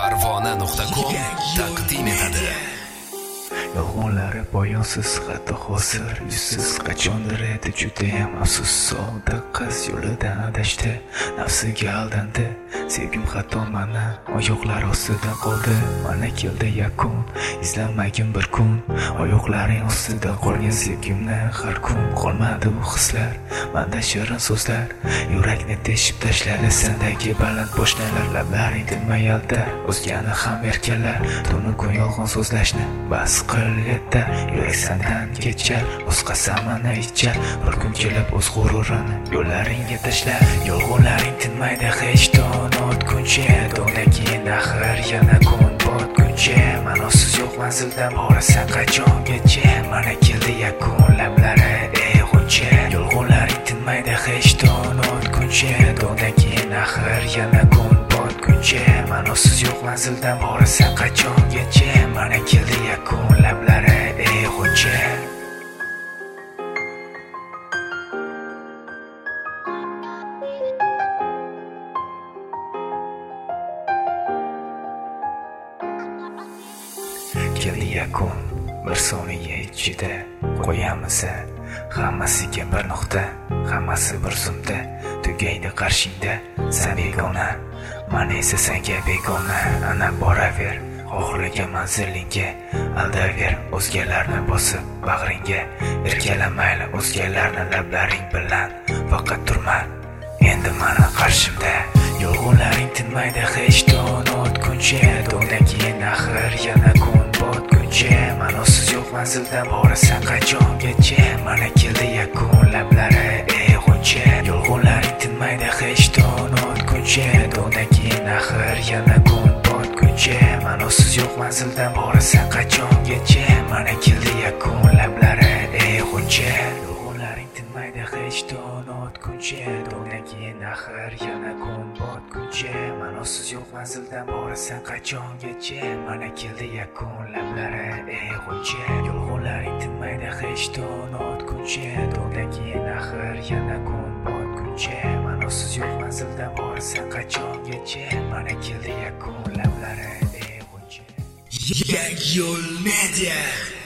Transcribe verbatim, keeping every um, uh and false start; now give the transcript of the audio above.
Parvona nuqta com taqdim etadi. Yolg'onlari poyonsiz, hatto hozir yuzsiz. Qachondir edi judayam afsus, sodda qiz yo'lidan adashdi, nafsiga aldandi. Sevgim hatto mana oyoqlar ostida qoldi. Mana keldi yakun, izlanmagin bir kun. Oyoqlaring ostida qolgan sevgimni har kun qolmadi bu hislar. Manda shirin so'zlar yurakni teshib tashladi. Sendagi baland boshnalar, lablaring tinmay yaltar. O'zgani ham erkalar, tunu kun yolg'on so'zlashni bas qil yetta. Yurak sendan kechar, o'z qasamini ichar. Bir kun kelib o'z g'ururini yo'llaringga tashlar. Yolg'onlaring tinmaydi hech don o'tguncha, do'ndan keyin axir yana kun botguncha. Ma'nosiz yo'q manzildan borasan qachongacha. Mana keldi yakun, lablari ey g'uncha. Yolg'onlaring tinmaydi hech don o'tguncha, do'ndan keyin axir yana kun botguncha. Ma'nosiz yo'q manzildan borasan qachongacha. Mana keldi yakun, lablari ey g'uncha. Keldi yakun, bir soniya ichida qo'yamiz hammasiga bir nuqta, hammasi bir zumda tugaydi qarshingda. Sen begona, men esa senga begona. Ana boraver xohlagan manzilingga, aldaver o'zgalarni bosib bag'ringga. Erkalamayli o'zgalarni lablaring bilan, faqat turma endi mana qarshimda. Yolg'onlaring tinmaydi hech don o'tguncha, do'ndan keyin axir yana kun botguncha. Ma'nosiz yo'q manzildan borasan qachongacha. Mana keldi yakun, lablari ey g'uncha. Yolg'onlaring tinmaydi hech don o'tguncha, do'ndan keyin axir yana kun botguncha. Ma'nosiz yo'q manzildan borasan qachongacha. Mana keldi yakun, lablari ey g'uncha. Yolg'onlaring tinmaydi hech don o'tguncha, do'ndan keyin axir yana kun botguncha. Ma'nosiz yo'q manzildan borasan qachongacha. Mana keldi yakun, lablari ey g'uncha. Yolg'onlaring tinmaydi hech don o'tguncha, do'ndan keyin axir yana kun botguncha. Ma'nosiz yo'q manzildan borasan qachongacha. Mana keldi yakun, lablari ey g'uncha. Yangi yo'l media.